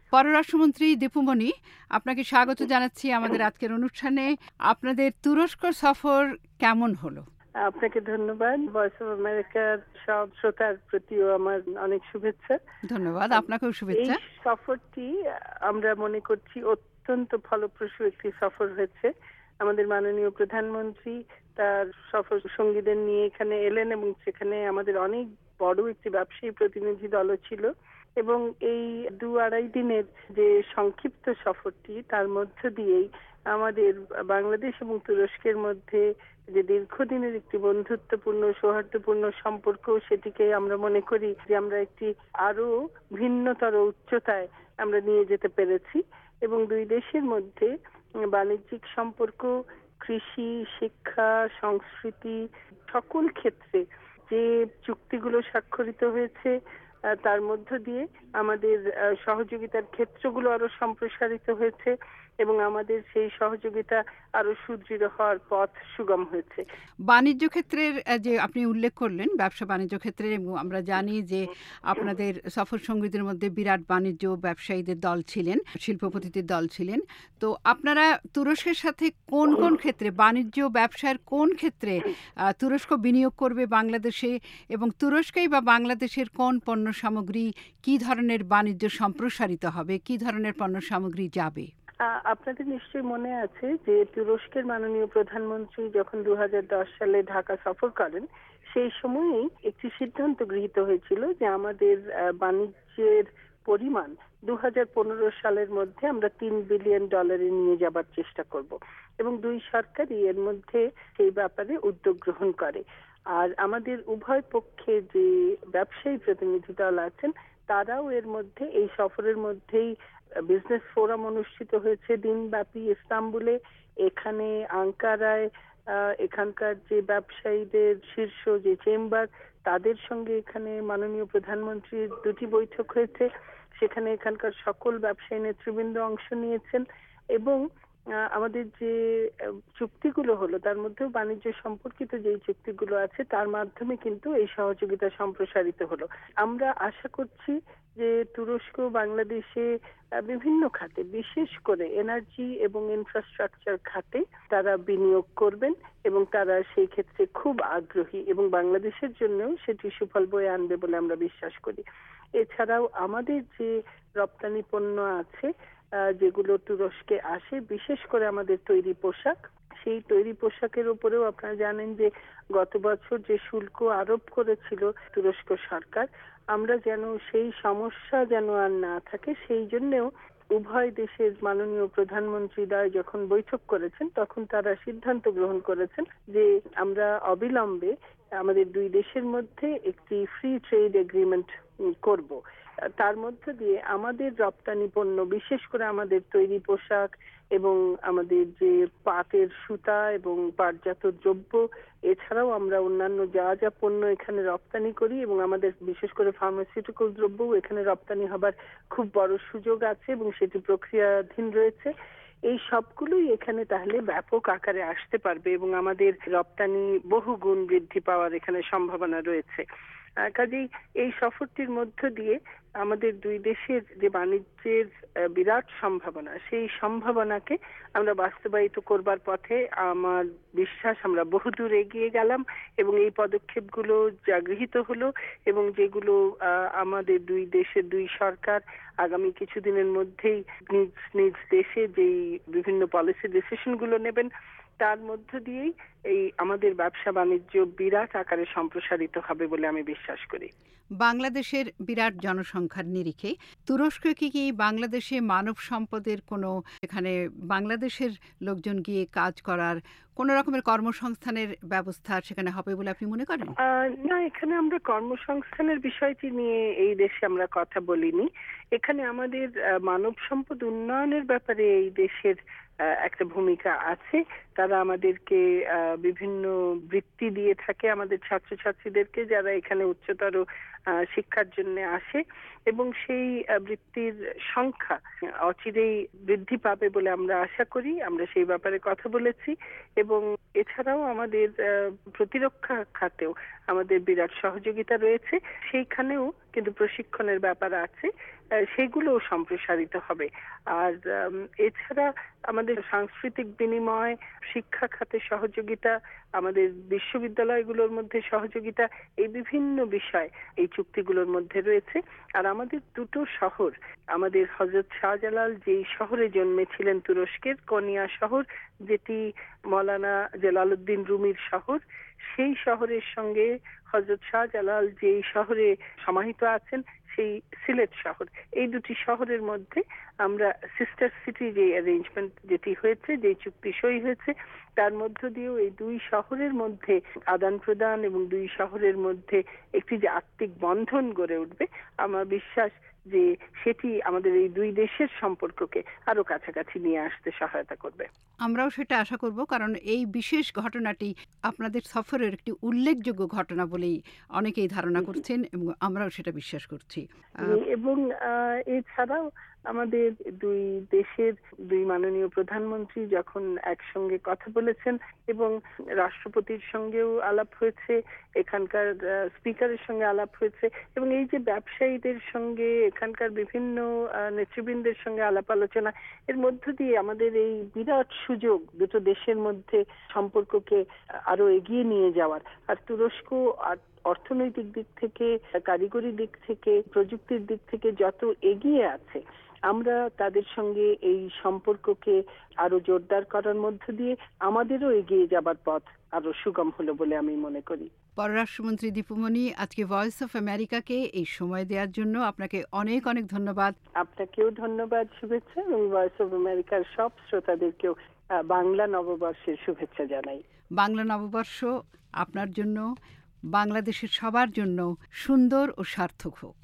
পররাষ্ট্রমন্ত্রী দীপুমণি, আপনাকে স্বাগত জানাচ্ছি আমাদের আজকের অনুষ্ঠানে। আপনাদের তুরস্ক সফর কেমন হলো? আপনাকে ধন্যবাদ। ভয়েস অফ আমেরিকার সব শ্রোতার প্রতিও আমার অনেক শুভেচ্ছা। ধন্যবাদ, আপনাকেও এই শুভেচ্ছা। সফরটি আমরা মনে করছি অত্যন্ত ফলপ্রসূ একটি সফর হয়েছে। আমাদের মাননীয় প্রধানমন্ত্রী তার সফর সঙ্গীদের নিয়ে এখানে এলেন এবং সেখানে আমাদের অনেক বড় একটি ব্যবসায়ী প্রতিনিধি দলও ছিল এবং এই 2-2.5 দিনের যে সংক্ষিপ্ত সফরটি তার মধ্য দিয়েই আমাদের বাংলাদেশ এবং তুরস্কের মধ্যে যে দীর্ঘদিনের একটি বন্ধুত্বপূর্ণ সৌহার্দ্যপূর্ণ সম্পর্ক, সেটিকে আমরা মনে করি যে আমরা একটি আরো ভিন্নতর উচ্চতায় আমরা নিয়ে যেতে পেরেছি এবং দুই দেশের মধ্যে বাণিজ্যিক সম্পর্ক, কৃষি, শিক্ষা, সংস্কৃতি সকল ক্ষেত্রে যে চুক্তিগুলো স্বাক্ষরিত হয়েছে তার মধ্য দিয়ে আমাদের সহযোগিতার ক্ষেত্রগুলো আরো সম্প্রসারিত হয়েছে এবং আমাদের সেই সহযোগিতা আরো সুদৃঢ় হওয়ার পথ সুগম হয়েছে। বাণিজ্য ক্ষেত্রের যে আপনি উল্লেখ করলেন, ব্যবসা বাণিজ্য ক্ষেত্রে, এবং আমরা জানি যে আপনাদের সফর সঙ্গীদের মধ্যে বিরাট বাণিজ্য ব্যবসায়ীদের দল ছিলেন, শিল্পপতিদের দল ছিলেন। তো আপনারা তুরস্কের সাথে কোন কোন ক্ষেত্রে, বাণিজ্য ব্যবসার কোন ক্ষেত্রে তুরস্ক বিনিয়োগ করবে বাংলাদেশে, এবং তুরস্কেই বা বাংলাদেশের কোন পণ্য সামগ্রী, কি ধরনের বাণিজ্য সম্প্রসারিত হবে, কি ধরনের পণ্য সামগ্রী যাবে? আপনাদের নিশ্চয়ই মনে আছে যে তুরস্কের মাননীয় প্রধানমন্ত্রী যখন 2010 সালে ঢাকা সফর করেন, সেই সময়েই একটি সিদ্ধান্ত গৃহীত হয়েছিল যে আমাদের বাণিজ্যের পরিমাণ 2015 সালের মধ্যে আমরা $3 বিলিয়ন নিয়ে যাবার চেষ্টা করব এবং দুই সরকারই এর মধ্যে সেই ব্যাপারে উদ্যোগ গ্রহণ করে। আর আমাদের উভয় পক্ষে যে ব্যবসায়ী প্রতিনিধি দল আছেন তারাও এর মধ্যে এই সফরের মধ্যেই বিজনেস ফোরাম অনুষ্ঠিত হয়েছে দিনব্যাপী ইস্তাম্বুলে, এখানে আঙ্কারায় এখানকার যে ব্যবসায়ীদের শীর্ষ যে চেম্বার তাদের সঙ্গে এখানে মাননীয় প্রধানমন্ত্রীর 2টি বৈঠক হয়েছে। সেখানে এখানকার সকল ব্যবসায়ী নেতৃবৃন্দ অংশ নিয়েছেন এবং আমাদের যে চুক্তিগুলো হলো তার মধ্যেও বাণিজ্য সম্পর্কিত যে চুক্তিগুলো আছে তার মাধ্যমে কিন্তু এই সহযোগিতা সম্প্রসারিত হলো। আমরা আশা করছি যে তুরস্ক বাংলাদেশে বিভিন্ন খাতে, বিশেষ করে এনার্জি এবং ইনফ্রাস্ট্রাকচার খাতে তারা বিনিয়োগ করবেন এবং তারা সেই ক্ষেত্রে খুব আগ্রহী এবং বাংলাদেশের জন্যও সেটি সুফল বয়ে আনবে বলে আমরা বিশ্বাস করি। এছাড়াও আমাদের যে রপ্তানি পণ্য আছে যেগুলো তুরস্কে আসে, বিশেষ করে আমাদের তৈরি পোশাক, সেই তৈরি পোশাকের উপরেও আপনারা জানেন যে গত বছর যে শুল্ক আরোপ করেছিল তুরস্ক সরকার, আমরা যেন সেই সমস্যা যেন আর না থাকে সেই জন্যও উভয় দেশের মাননীয় প্রধানমন্ত্রীদ্বয় যখন বৈঠক করেছেন তখন তারা সিদ্ধান্ত গ্রহণ করেছেন যে আমরা অবিলম্বে আমাদের দুই দেশের মধ্যে একটি ফ্রি ট্রেড এগ্রিমেন্ট করব। তার মধ্য দিয়ে আমাদের রপ্তানি পণ্য, বিশেষ করে আমাদের তৈরি পোশাক এবং আমাদের যে পাটের সুতা এবং পাটজাত দ্রব্য, এছাড়াও আমরা অন্যান্য যা যা পণ্য এখানে রপ্তানি করি এবং আমাদের বিশেষ করে ফার্মাসিউটিক্যাল দ্রব্যও এখানে রপ্তানি হবার খুব বড় সুযোগ আছে এবং সেটি প্রক্রিয়াধীন রয়েছে। এই সবগুলোই এখানে তাহলে ব্যাপক আকারে আসতে পারবে এবং আমাদের রপ্তানি বহু গুণ বৃদ্ধি পাওয়ার এখানে সম্ভাবনা রয়েছে। কাজেই এই সফরটির মধ্য দিয়ে আমাদের দুই দেশের যে বাণিজ্যের বিরাট সম্ভাবনা, সেই সম্ভাবনাকে আমরা বাস্তবায়িত করবার পথে আমার বিশ্বাস আমরা বহুদূর এগিয়ে গেলাম এবং এই পদক্ষেপগুলো যা গৃহীত হলো এবং যেগুলো আমাদের দুই দেশের দুই সরকার আগামী কিছুদিনের মধ্যেই নিজ নিজ দেশে যেই বিভিন্ন পলিসি ডিসিশনগুলো নেবেন তার মধ্য দিয়েই এই আমাদের ব্যবসা বাণিজ্য বিরাট আকারে সম্প্রসারিত হবে বলে আমি বিশ্বাস করি। বাংলাদেশের বিরাট জনসংখ্যার নিরিখে তুরস্ক কি বাংলাদেশে মানব সম্পদের কোনো, এখানে বাংলাদেশের লোকজন গিয়ে কাজ করার কোনো রকমের কর্মসংস্থানের ব্যবস্থা সেখানে হবে বলে আপনি মনে করেন? না, এখানে আমরা কর্মসংস্থানের বিষয়টি নিয়ে এই দেশে আমরা কথা বলিনি। এখানে আমাদের মানব সম্পদ উন্নয়নের ব্যাপারে এই দেশের একটা ভূমিকা আছে। তারা আমাদেরকে বিভিন্ন বৃত্তি দিয়ে থাকে আমাদের ছাত্রছাত্রীদেরকে যারা এখানে উচ্চতর শিক্ষার জন্য আসে এবং সেই বৃত্তির সংখ্যা অচিরেই বৃদ্ধি পাবে বলে আমরা আশা করি। আমরা সেই ব্যাপারে কথা বলেছি এবং এছাড়াও আমাদের প্রতিরক্ষা খাতেও আমাদের বিরাট সহযোগিতা রয়েছে, সেইখানেও কিন্তু প্রশিক্ষণের ব্যাপার আছে। সেগুলো সম্প্রসারিত হবে। আর এছাড়া আমাদের সাংস্কৃতিক বিনিময়, শিক্ষা খাতে সহযোগিতা, আমাদের বিশ্ববিদ্যালয়গুলোর মধ্যে সহযোগিতা, এই বিভিন্ন বিষয় এই চুক্তিগুলোর মধ্যে রয়েছে। আর আমাদের দুটো শহর, আমাদের হযরত শাহজালাল যেই শহরে জন্মেছিলেন, তুরস্কের কোনিয়া শহর, যেটি মওলানা জালালউদ্দিন রুমির শহর, সেই শহরের সঙ্গে হযরত শাহজালাল যেই শহরে সমাহিত আছেন, সেই সিলেট শহর, এই দুটি শহরের মধ্যে আমরা সিস্টার সিটি যে অ্যারেঞ্জমেন্ট যেটি হয়েছে, যে চুক্তি সই হয়েছে, তার মধ্য দিয়েও এই দুই শহরের মধ্যে আদান প্রদান এবং দুই শহরের মধ্যে একটি যে আত্মিক বন্ধন গড়ে উঠবে, আমার বিশ্বাস যে সেটি আমাদের এই দুই দেশের সম্পর্ককে আরো কাছাকাছি নিয়ে আসতে সহায়তা করবে। আমরাও সেটা আশা করব, কারণ এই বিশেষ ঘটনাটি আপনাদের সফরের একটি উল্লেখযোগ্য ঘটনা বলেই অনেকেই ধারণা করছেন এবং আমরাও সেটা বিশ্বাস করছি। এবং এছাড়াও আমাদের দুই দেশের দুই মাননীয় প্রধানমন্ত্রী যখন একসঙ্গে কথা বলেছেন এবং রাষ্ট্রপতির সঙ্গেও আলাপ হয়েছে, এখানকার স্পিকারের সঙ্গে আলাপ হয়েছে, এবং এই যে ব্যবসায়ীদের সঙ্গে এখানকার বিভিন্ন নেতৃবৃন্দের সঙ্গে আলাপ আলোচনা, এর মধ্য দিয়ে আমাদের এই বিরাট সুযোগ দুটো দেশের মধ্যে সম্পর্ককে আরো এগিয়ে নিয়ে যাওয়ার। আর তুরস্ক অর্থনৈতিক দিক থেকে, কারিগরি দিক থেকে, প্রযুক্তির দিক থেকে যত এগিয়ে আছে, আমরা তাদের সঙ্গে এই সম্পর্ককে আরো জোরদার করার মধ্য দিয়ে আমাদেরও এগিয়ে যাবার পথ আরো সুগম হলো বলে আমি মনে করি। পররাষ্ট্রমন্ত্রী দীপুমণি, আজকে ভয়েস অফ আমেরিকাকে এই সময় দেওয়ার জন্য আপনাকে অনেক অনেক ধন্যবাদ। আপনাকেও ধন্যবাদ, শুভেচ্ছা, এবং ভয়েস অফ আমেরিকার সব শ্রোতাদেরকেও বাংলা নববর্ষের শুভেচ্ছা জানাই। বাংলা নববর্ষ আপনার জন্য, বাংলাদেশের সবার জন্য সুন্দর ও সার্থক হোক।